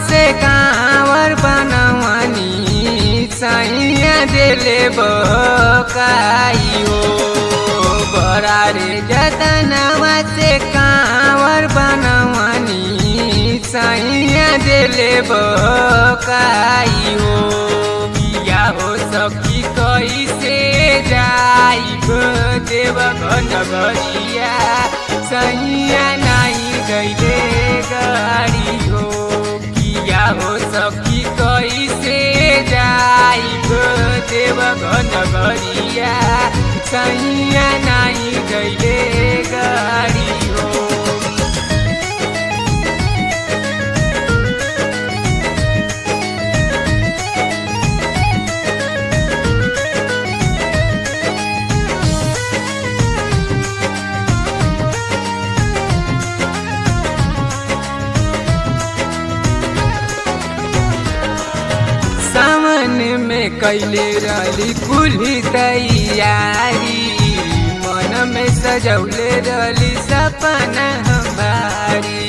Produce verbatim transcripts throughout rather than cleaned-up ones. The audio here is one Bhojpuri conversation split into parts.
से कांवर बनवनी सैया दिले बकाई हो। बड़ा रे जतनवा से कांवर बनवनी सैया दिले बकाई हो। किया हो सखी कैसे जाइब देवघर नगरिया सैया नहीं गईले गाड़ी हो। किया हो सखी कैसे जाइब देवघर नगरिया सैया नहीं गईले गाड़ी हो। सावन में कैले रही कुली तैयारी मन में सजौले रही सपना हमारी।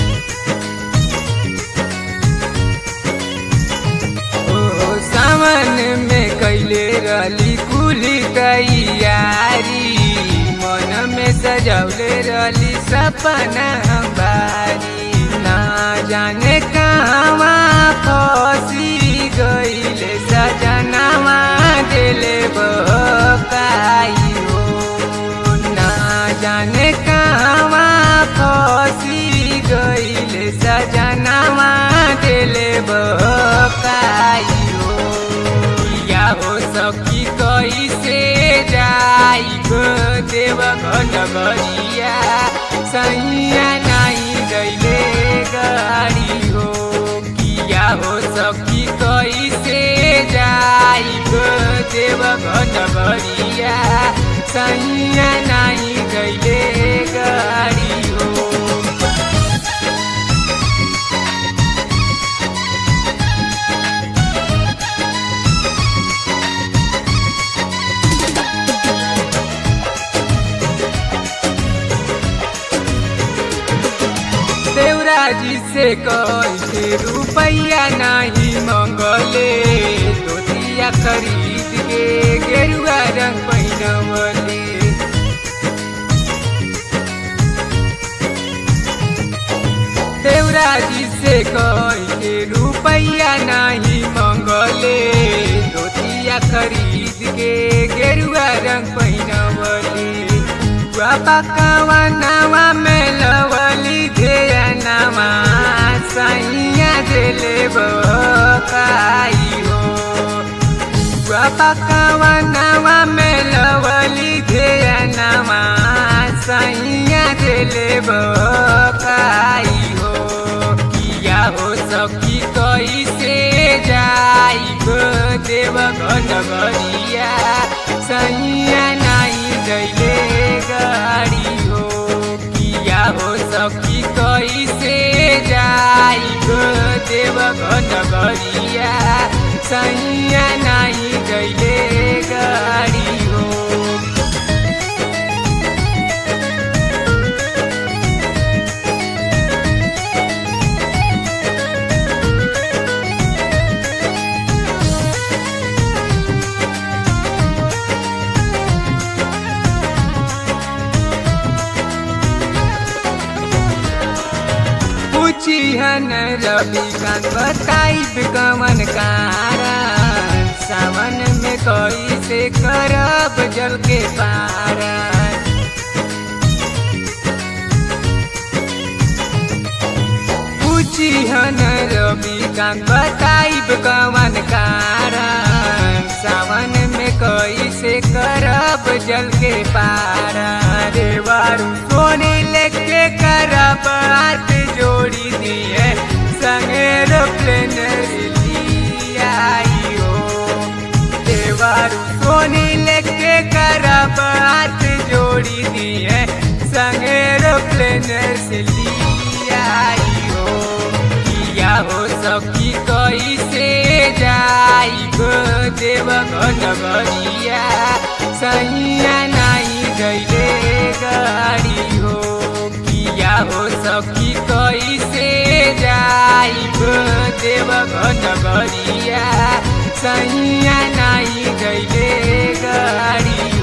ओ सावन में कैले रही कुली तैयारी मन में सजौले रही सपना हमारी। ना जाने कहवा फसी गईले सजनवा दिले बकाई हो। ना जाने कहवा फसी गईले सजनवा दिले बकाई हो। या हो सखी कैसे जाइब देवघर नगरिया सैया नहीं गईले गाड़ी हो। किया हो सखी कैसे जाइब देवघर नगरिया सैया नहीं गईले गाड़ी हो। देवराजी से कैसे रुपया नहीं मंगले धोतिया खरीद के गेरुआ रंग पहनवले। देवराजी से कैसे रुपया नहीं मंगले धोतिया खरीद के गेरुआ रंग पहनवले। पकवा नवा में लवली ध्यानवा सैया दिले बकाई हो। पकवा नवा में लवली ध्यानवा सैया दिले बकाई हो। किया हो सखी कैसे जाइब देवघर नगरिया सैया नहीं गईले गाड़ी हो। किया हो सखी कैसे जाइब देवघर नगरिया सैया नहीं गईले गाड़ी हो। पूछिहन रविकांत बताइब कवन कारण सावन में कैसे करब जल के पारण। पूछिहन रविकांत बताइब कवन कारण सावन में कैसे करब जल के पारण। देवारू सोनी लेके करब हाथ जोड़ी दिए संगे एरोप्लेन आई हो। देवारू सोनी लेके करब हाथ जोड़ी दिए संगे एरोप्लेन आई हो। किया हो सखी कैसे जाइब देवघर नगरिया सैया नहीं गईले गाड़ी हो। किया हो सखी कैसे जाइब देव नगरिया सैया नहीं गईले गाड़ी।